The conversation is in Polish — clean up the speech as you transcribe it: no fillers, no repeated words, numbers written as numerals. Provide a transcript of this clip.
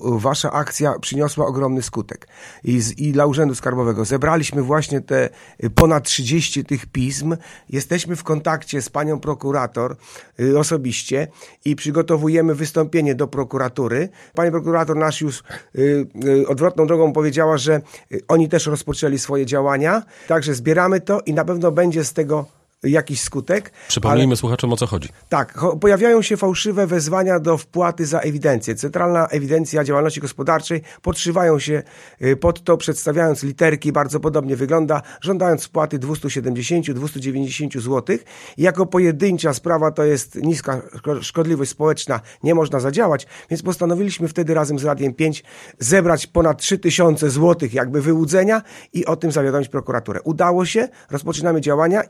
wasza akcja przyniosła ogromny skutek. I dla Urzędu Skarbowego zebraliśmy właśnie te ponad 30 tych pism. Jesteśmy w kontakcie z panią prokurator osobiście i przygotowujemy wystąpienie do prokuratury. Pani prokurator nasz już odwrotną drogą powiedziała, że oni też rozpoczęli swoje działania. Także zbieramy to i na pewno będzie z tego jakiś skutek. Przypomnijmy słuchaczom, o co chodzi. Tak, pojawiają się fałszywe wezwania do wpłaty za ewidencję. Centralna Ewidencja Działalności Gospodarczej podszywają się pod to, przedstawiając literki, bardzo podobnie wygląda, żądając wpłaty 270-290 zł. I jako pojedyncza sprawa to jest niska szkodliwość społeczna, nie można zadziałać, więc postanowiliśmy wtedy razem z Radiem 5 zebrać ponad 3000 zł jakby wyłudzenia i o tym zawiadomić prokuraturę. Udało się, rozpoczynamy działania